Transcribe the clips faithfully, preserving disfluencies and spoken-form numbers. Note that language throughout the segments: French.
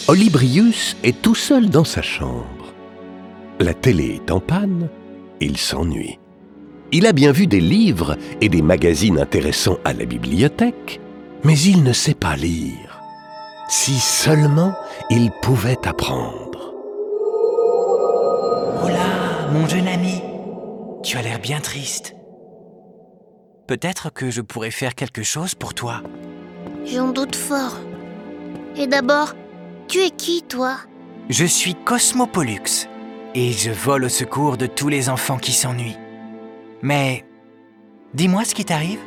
Olybrius est tout seul dans sa chambre. La télé est en panne, il s'ennuie. Il a bien vu des livres et des magazines intéressants à la bibliothèque, mais il ne sait pas lire. Si seulement il pouvait apprendre. Oh là, mon jeune ami, tu as l'air bien triste. Peut-être que je pourrais faire quelque chose pour toi. J'en doute fort. Et d'abord, tu es qui, toi? Je suis Cosmo Pollux et je vole au secours de tous les enfants qui s'ennuient. Mais, dis-moi ce qui t'arrive.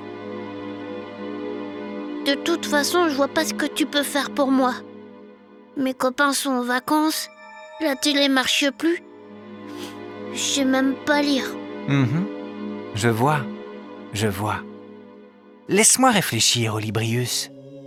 De toute façon, je vois pas ce que tu peux faire pour moi. Mes copains sont en vacances, la télé marche plus. Je sais même pas lire. Mhm. Je vois, je vois. Laisse-moi réfléchir, Olybrius.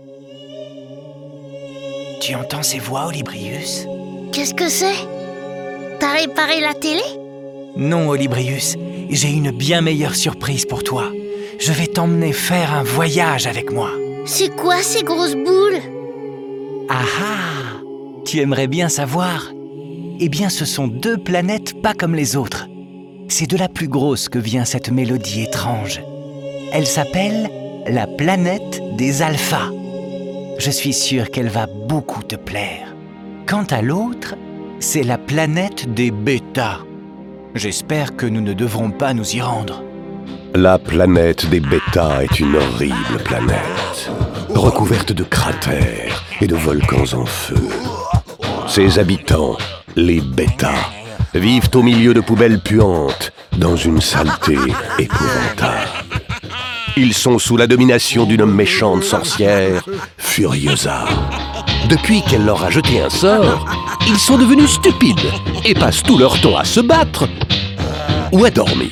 Tu entends ces voix, Olybrius? Qu'est-ce que c'est? T'as réparé la télé? Non, Olybrius, j'ai une bien meilleure surprise pour toi. Je vais t'emmener faire un voyage avec moi. C'est quoi ces grosses boules? Ah ah! Tu aimerais bien savoir? Eh bien, ce sont deux planètes pas comme les autres. C'est de la plus grosse que vient cette mélodie étrange. Elle s'appelle la planète des alphas. Je suis sûr qu'elle va beaucoup te plaire. Quant à l'autre, c'est la planète des bêtas. J'espère que nous ne devrons pas nous y rendre. La planète des bêtas est une horrible planète, recouverte de cratères et de volcans en feu. Ses habitants, les bêtas, vivent au milieu de poubelles puantes, dans une saleté épouvantable. Ils sont sous la domination d'une méchante sorcière, Furiosa. Depuis qu'elle leur a jeté un sort, ils sont devenus stupides et passent tout leur temps à se battre ou à dormir.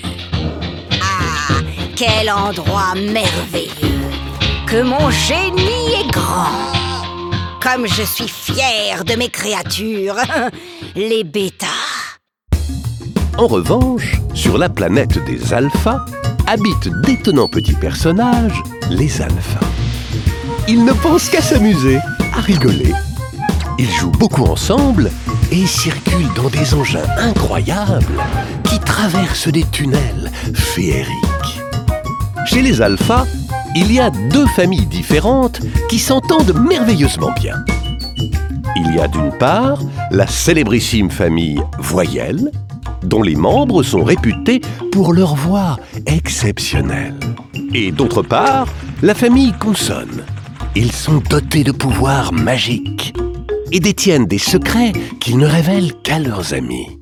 Ah, quel endroit merveilleux! Que mon génie est grand! Comme je suis fière de mes créatures, les bêtas! En revanche, sur la planète des alphas, habitent d'étonnants petits personnages, les alphas. Ils ne pensent qu'à s'amuser, à rigoler. Ils jouent beaucoup ensemble et circulent dans des engins incroyables qui traversent des tunnels féeriques. Chez les alphas, il y a deux familles différentes qui s'entendent merveilleusement bien. Il y a d'une part la célébrissime famille Voyelle, dont les membres sont réputés pour leur voix exceptionnelle. Et d'autre part, la famille Consonne. Ils sont dotés de pouvoirs magiques et détiennent des secrets qu'ils ne révèlent qu'à leurs amis.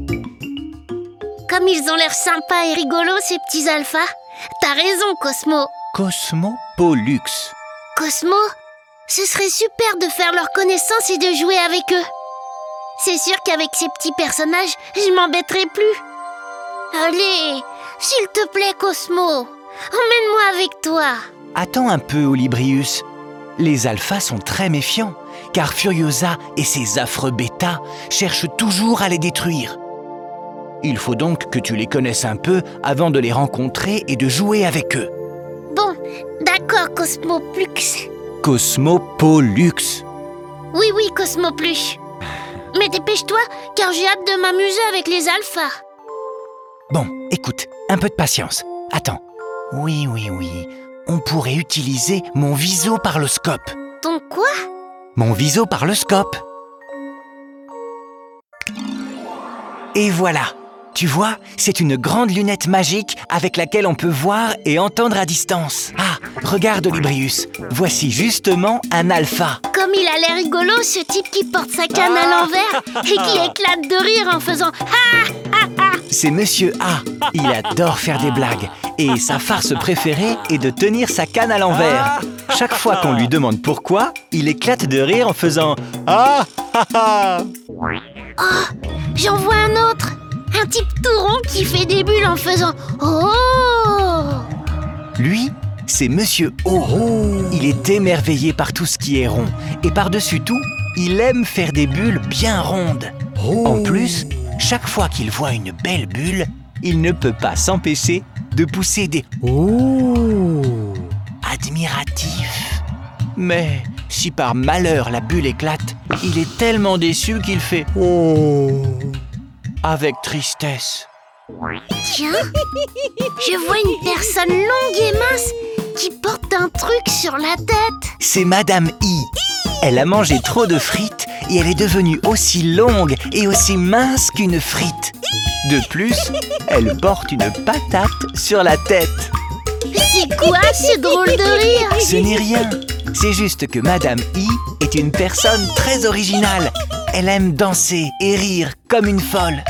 Comme ils ont l'air sympas et rigolos, ces petits alphas. T'as raison, Cosmo. Cosmo Pollux. Cosmo, ce serait super de faire leur connaissance et de jouer avec eux. C'est sûr qu'avec ces petits personnages, je m'embêterai plus. Allez, s'il te plaît, Cosmo, emmène-moi avec toi. Attends un peu, Olybrius. Les alphas sont très méfiants, car Furiosa et ses affreux bêtas cherchent toujours à les détruire. Il faut donc que tu les connaisses un peu avant de les rencontrer et de jouer avec eux. Bon, d'accord, Cosmo Plux. Cosmo Pollux. Oui, oui, Cosmo Plux. Mais dépêche-toi, car j'ai hâte de m'amuser avec les alphas. Bon, écoute, un peu de patience. Attends. Oui, oui, oui. On pourrait utiliser mon visoparloscope. Ton quoi? Mon visoparloscope. Et voilà. Tu vois, c'est une grande lunette magique avec laquelle on peut voir et entendre à distance. Ah, regarde, Olybrius. Voici justement un alpha. Comme il a l'air rigolo, ce type qui porte sa canne à l'envers et qui éclate de rire en faisant « Ha ha ha !» C'est Monsieur A. Il adore faire des blagues. Et sa farce préférée est de tenir sa canne à l'envers. Chaque fois qu'on lui demande pourquoi, il éclate de rire en faisant « Ah ha ha !» Oh, j'en vois un autre. Un type tout rond qui fait des bulles en faisant « Oh !» Lui, c'est Monsieur O. Il est émerveillé par tout ce qui est rond. Et par-dessus tout, il aime faire des bulles bien rondes. En plus, chaque fois qu'il voit une belle bulle, il ne peut pas s'empêcher de pousser des « Oh !» admiratifs. Mais Si par malheur la bulle éclate, il est tellement déçu qu'il fait « Oh. avec tristesse. Tiens, je vois une personne longue et mince qui porte un truc sur la tête. C'est Madame I. Elle a mangé trop de frites et elle est devenue aussi longue et aussi mince qu'une frite. De plus, elle porte une patate sur la tête. C'est quoi ce drôle de rire? Ce n'est rien. C'est juste que Madame I est une personne très originale. Elle aime danser et rire comme une folle.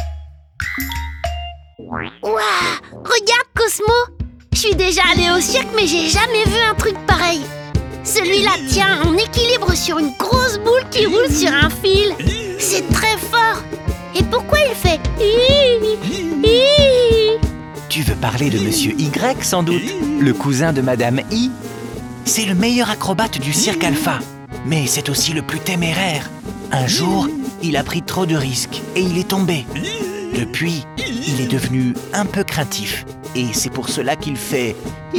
Ouah, regarde Cosmo. Je suis déjà allée au cirque mais j'ai jamais vu un truc pareil. Celui-là tient en équilibre sur une grosse boule qui roule sur un fil. C'est très fort. Et pourquoi il fait hi, hi? Tu veux parler de Monsieur Y sans doute, le cousin de Madame I? C'est le meilleur acrobate du cirque Alpha, mais c'est aussi le plus téméraire. Un jour, il a pris trop de risques et il est tombé. Depuis, il est devenu un peu craintif et c'est pour cela qu'il fait...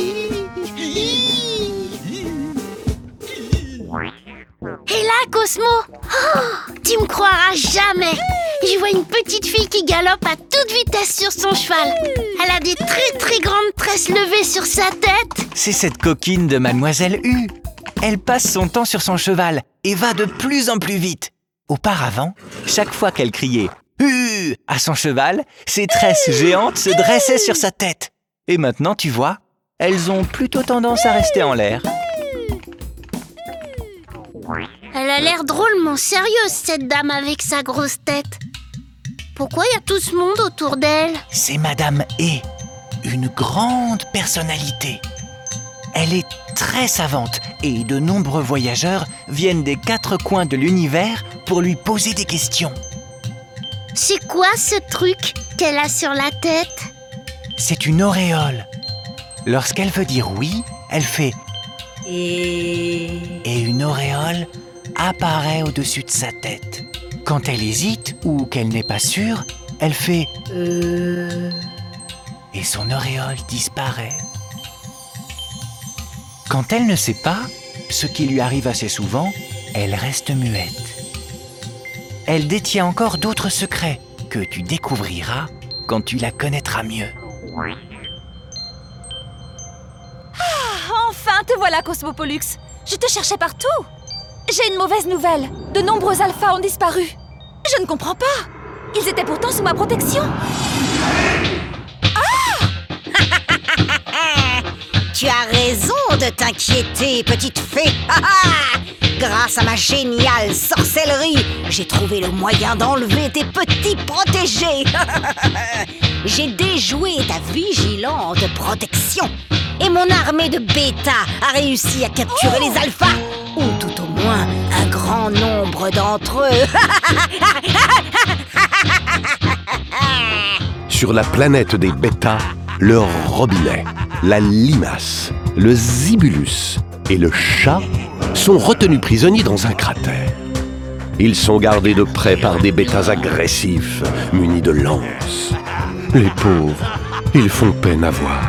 Et là, Cosmo, oh, tu me croiras jamais. Je vois une petite fille qui galope à toute vitesse sur son cheval. Elle a des très très grandes tresses levées sur sa tête. C'est cette coquine de Mademoiselle U. Elle passe son temps sur son cheval et va de plus en plus vite. Auparavant, chaque fois qu'elle criait « U » à son cheval, ses tresses géantes se dressaient sur sa tête. Et maintenant, tu vois, elles ont plutôt tendance à rester en l'air. Elle a l'air drôlement sérieuse, cette dame avec sa grosse tête. Pourquoi il y a tout ce monde autour d'elle? C'est Madame E, une grande personnalité. Elle est très savante et de nombreux voyageurs viennent des quatre coins de l'univers pour lui poser des questions. C'est quoi ce truc qu'elle a sur la tête? C'est une auréole. Lorsqu'elle veut dire oui, elle fait Et... et une auréole apparaît au-dessus de sa tête. Quand elle hésite ou qu'elle n'est pas sûre, elle fait Euh... et son auréole disparaît. Quand elle ne sait pas, ce qui lui arrive assez souvent, elle reste muette. Elle détient encore d'autres secrets que tu découvriras quand tu la connaîtras mieux. Enfin, te voilà, Cosmopollux. Je te cherchais partout. J'ai une mauvaise nouvelle. De nombreux alphas ont disparu. Je ne comprends pas. Ils étaient pourtant sous ma protection. Tu as raison de t'inquiéter, petite fée. Grâce à ma géniale sorcellerie, j'ai trouvé le moyen d'enlever tes petits protégés. J'ai déjoué ta vigilante protection. Et mon armée de bêta a réussi à capturer les alphas, ou tout au moins un grand nombre d'entre eux. Sur la planète des bêtas, le robinet, la limace, le zibulus et le chat sont retenus prisonniers dans un cratère. Ils sont gardés de près par des bêtas agressifs, munis de lances. Les pauvres, ils font peine à voir.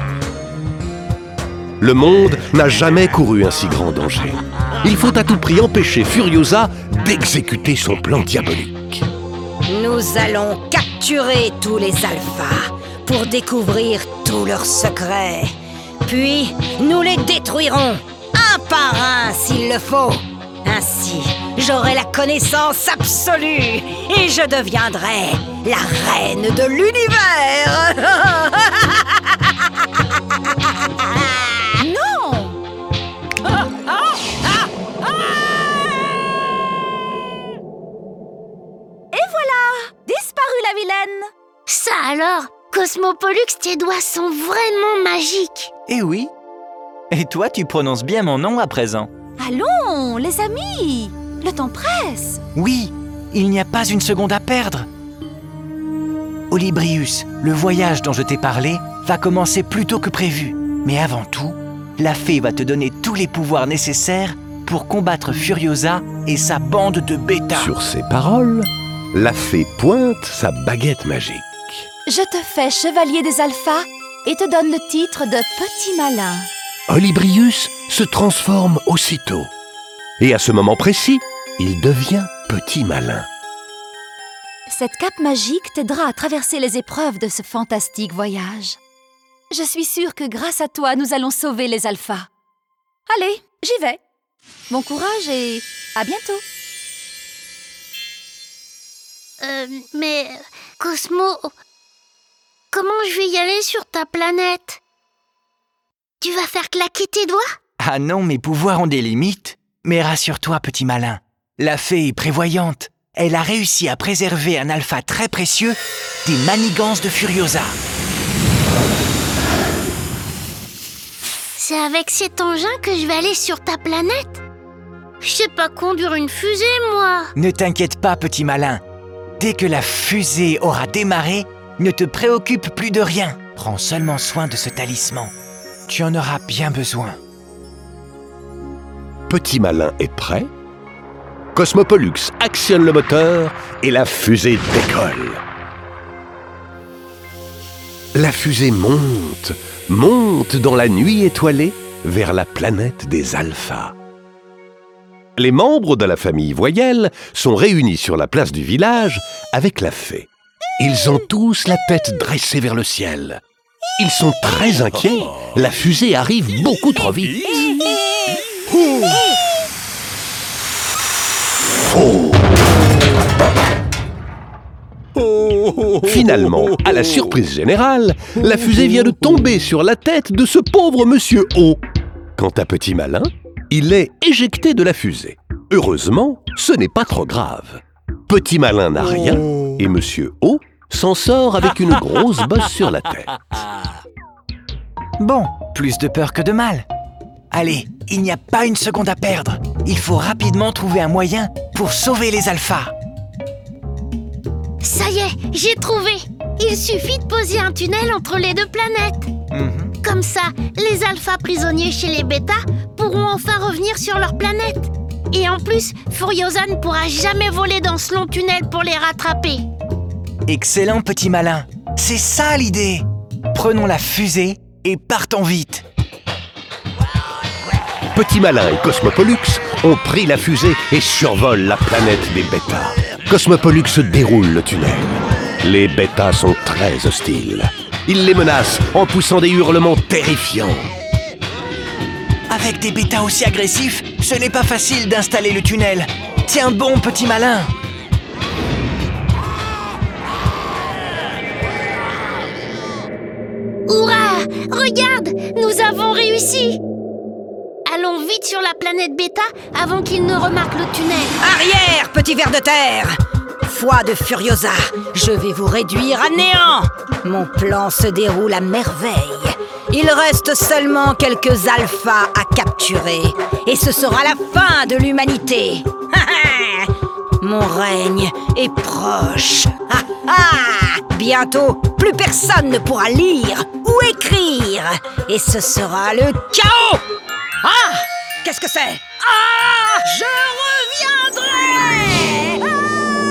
Le monde n'a jamais couru un si grand danger. Il faut à tout prix empêcher Furiosa d'exécuter son plan diabolique. Nous allons capturer tous les alphas pour découvrir tous leurs secrets. Puis, nous les détruirons, un par un s'il le faut. Ainsi, j'aurai la connaissance absolue et je deviendrai la reine de l'univers. Non! Et voilà! Disparu la vilaine! Ça alors, Cosmopollux, tes doigts sont vraiment magiques. Eh oui. Et toi, tu prononces bien mon nom à présent. Allons, les amis! Le temps presse! Oui, il n'y a pas une seconde à perdre. Olybrius, le voyage dont je t'ai parlé va commencer plus tôt que prévu. Mais avant tout, la fée va te donner tous les pouvoirs nécessaires pour combattre Furiosa et sa bande de bêtas. Sur ces paroles, la fée pointe sa baguette magique. Je te fais chevalier des alphas et te donne le titre de petit malin. Olybrius se transforme aussitôt. Et à ce moment précis, il devient Petit Malin. Cette cape magique t'aidera à traverser les épreuves de ce fantastique voyage. Je suis sûre que grâce à toi, nous allons sauver les alphas. Allez, j'y vais. Bon courage et à bientôt. Euh, mais... Cosmo... Comment je vais y aller sur ta planète? Tu vas faire claquer tes doigts? Ah non, mes pouvoirs ont des limites. Mais rassure-toi, Petit Malin, la fée est prévoyante. Elle a réussi à préserver un alpha très précieux des manigances de Furiosa. C'est avec cet engin que je vais aller sur ta planète? Je sais pas conduire une fusée, moi. Ne t'inquiète pas, Petit Malin. Dès que la fusée aura démarré, ne te préoccupe plus de rien. Prends seulement soin de ce talisman. Tu en auras bien besoin. Petit Malin est prêt. Cosmopollux actionne le moteur et la fusée décolle. La fusée monte, monte dans la nuit étoilée vers la planète des alphas. Les membres de la famille Voyelle sont réunis sur la place du village avec la fée. Ils ont tous la tête dressée vers le ciel. Ils sont très inquiets. La fusée arrive beaucoup trop vite. Oh. Finalement, à la surprise générale, la fusée vient de tomber sur la tête de ce pauvre Monsieur O. Quant à Petit Malin, il est éjecté de la fusée. Heureusement, ce n'est pas trop grave. Petit Malin n'a rien et Monsieur O s'en sort avec une grosse bosse sur la tête. Bon, plus de peur que de mal. Allez, il n'y a pas une seconde à perdre. Il faut rapidement trouver un moyen pour sauver les alphas. Ça y est, j'ai trouvé. Il suffit de poser un tunnel entre les deux planètes. Mm-hmm. Comme ça, les alphas prisonniers chez les bêtas pourront enfin revenir sur leur planète. Et en plus, Furiosa ne pourra jamais voler dans ce long tunnel pour les rattraper. Excellent, Petit Malin. C'est ça l'idée. Prenons la fusée et partons vite. Petit Malin et Cosmopollux ont pris la fusée et survolent la planète des bêtas. Cosmopollux déroule le tunnel. Les bêtas sont très hostiles. Ils les menacent en poussant des hurlements terrifiants. Avec des bêtas aussi agressifs, ce n'est pas facile d'installer le tunnel. Tiens bon, Petit Malin. Hurrah! Regarde! Nous avons réussi! Allons vite sur la planète bêta avant qu'ils ne remarquent le tunnel. Arrière, petit ver de terre! Foi de Furiosa, je vais vous réduire à néant! Mon plan se déroule à merveille. Il reste seulement quelques alphas à capturer. Et ce sera la fin de l'humanité. Mon règne est proche. Bientôt, plus personne ne pourra lire ou écrire. Et ce sera le chaos! Ah! Qu'est-ce que c'est? Ah! Je reviendrai! Ah!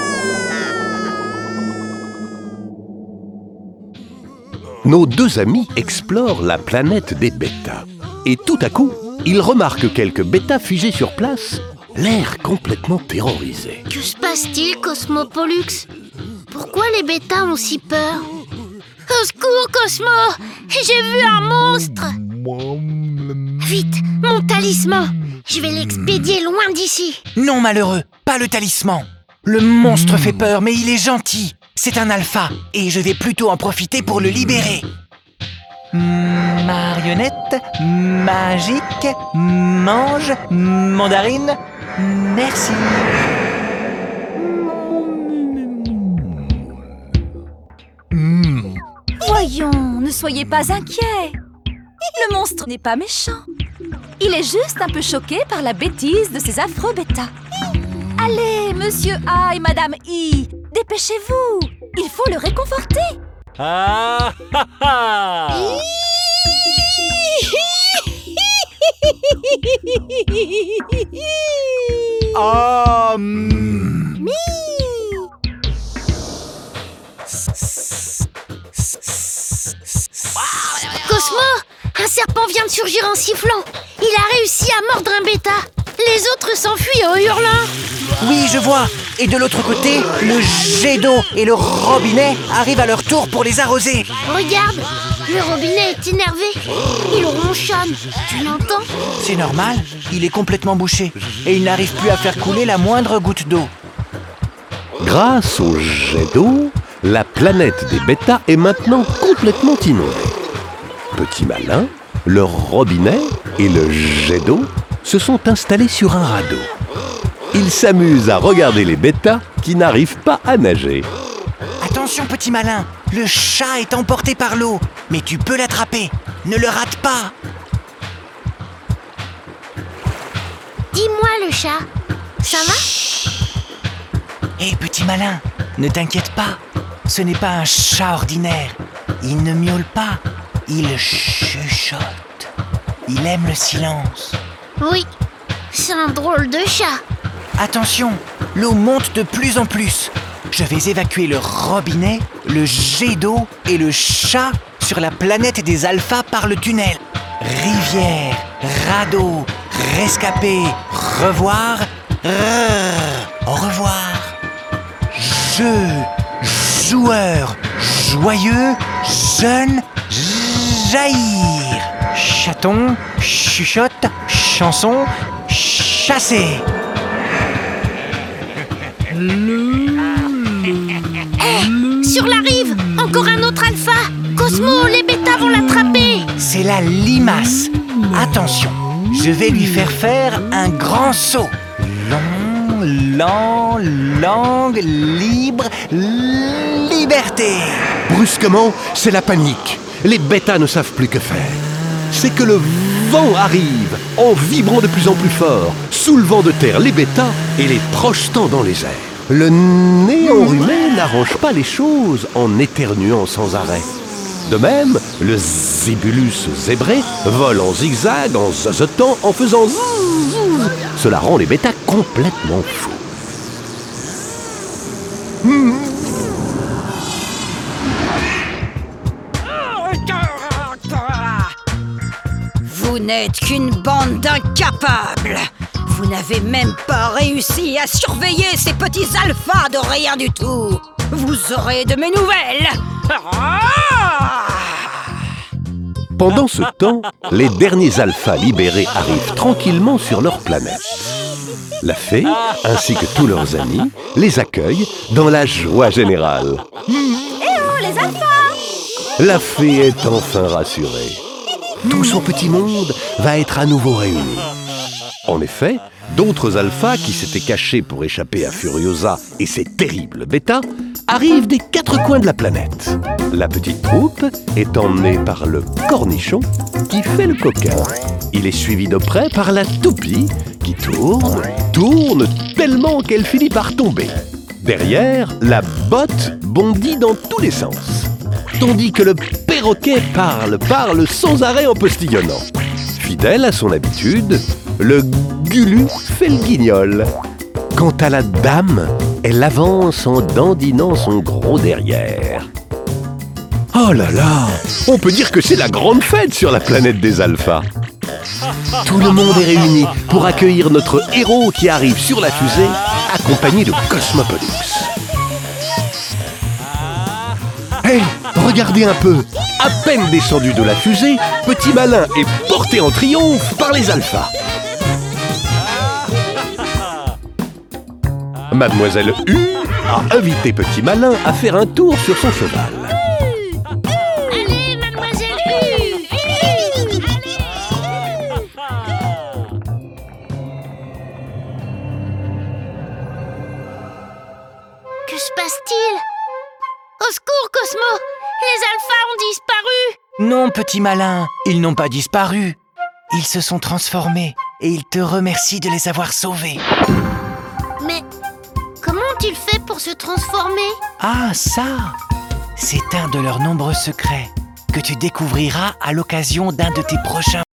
Nos deux amis explorent la planète des bêtas. Et tout à coup, ils remarquent quelques bêtas figés sur place, l'air complètement terrorisés. Que se passe-t-il, Cosmopollux? Pourquoi les bêtas ont si peur? Au secours, Cosmo! J'ai vu un monstre! Vite, mon talisman! Je vais l'expédier loin d'ici! Non, malheureux, pas le talisman. Le monstre fait peur, mais il est gentil. C'est un alpha, et je vais plutôt en profiter pour le libérer. Mmh, marionnette, magique, mange, mandarine, merci. Mmh. Voyons, ne soyez pas inquiets. Le monstre n'est pas méchant. Il est juste un peu choqué par la bêtise de ces affreux bêtas. Allez, monsieur A et madame I, dépêchez-vous. Il faut le réconforter. Ah ah ah! Oh, mm. Cosmo! Un serpent vient de surgir en sifflant! Il a réussi à mordre un bêta! Les autres s'enfuient en hurlant. Oui, je vois. Et de l'autre côté, le jet d'eau et le robinet arrivent à leur tour pour les arroser. Regarde, le robinet est énervé. Il ronchonne. Tu l'entends? C'est normal, il est complètement bouché et il n'arrive plus à faire couler la moindre goutte d'eau. Grâce au jet d'eau, la planète des bêtas est maintenant complètement inondée. Petit Malin, le robinet et le jet d'eau se sont installés sur un radeau. Ils s'amusent à regarder les bêtas qui n'arrivent pas à nager. Attention, Petit Malin, le chat est emporté par l'eau, mais tu peux l'attraper. Ne le rate pas. Dis-moi, le chat, ça va? Hé, Petit Malin, ne t'inquiète pas. Ce n'est pas un chat ordinaire. Il ne miaule pas, il chuchote. Il aime le silence. Oui, c'est un drôle de chat. Attention, l'eau monte de plus en plus. Je vais évacuer le robinet, le jet d'eau et le chat sur la planète des alphas par le tunnel. Rivière, radeau, rescapé, revoir, rrr, au revoir. Jeu, joueur, joyeux, jeune, jaillir. Chaton, chuchote, chanson, chasser. Hé, sur la rive, encore un autre alpha. Cosmo, les bêtas vont l'attraper. C'est la limace. Attention, je vais lui faire faire un grand saut. Long, lent, langue, libre, liberté. Brusquement, c'est la panique. Les bêtas ne savent plus que faire. C'est que le vent arrive, en vibrant de plus en plus fort, soulevant de terre les bêtas et les projetant dans les airs. Le nez enrhumé n'arrange pas les choses en éternuant sans arrêt. De même, le zébulus zébré vole en zigzag, en zozotant, en faisant zzzz. Cela rend les bêtas complètement fous. Mmh. Vous n'êtes qu'une bande d'incapables. Vous n'avez même pas réussi à surveiller ces petits alphas de rien du tout. Vous aurez de mes nouvelles. Pendant ce temps, les derniers alphas libérés arrivent tranquillement sur leur planète. La fée, ainsi que tous leurs amis, les accueillent dans la joie générale. Eh oh, les alphas! La fée est enfin rassurée. Tout son petit monde va être à nouveau réuni. En effet, d'autres alphas qui s'étaient cachés pour échapper à Furiosa et ses terribles bêtas arrivent des quatre coins de la planète. La petite troupe est emmenée par le cornichon qui fait le coquin. Il est suivi de près par la toupie qui tourne, tourne tellement qu'elle finit par tomber. Derrière, la botte bondit dans tous les sens. Tandis que le perroquet parle, parle sans arrêt en postillonnant. Fidèle à son habitude, le gulu fait le guignol. Quant à la dame, elle avance en dandinant son gros derrière. Oh là là, on peut dire que c'est la grande fête sur la planète des alphas. Tout le monde est réuni pour accueillir notre héros qui arrive sur la fusée, accompagné de Cosmopolis. Hé, hey, regardez un peu. À peine descendu de la fusée, Petit Malin est porté en triomphe par les alphas. Mademoiselle U a invité Petit Malin à faire un tour sur son cheval. Allez, mademoiselle U, vite! Que se passe-t-il? Au secours, Cosmo! Les alphas ont disparu! Non, Petit Malin, ils n'ont pas disparu. Ils se sont transformés et ils te remercient de les avoir sauvés. Mais comment ont-ils fait pour se transformer? Ah, ça! C'est un de leurs nombreux secrets que tu découvriras à l'occasion d'un de tes prochains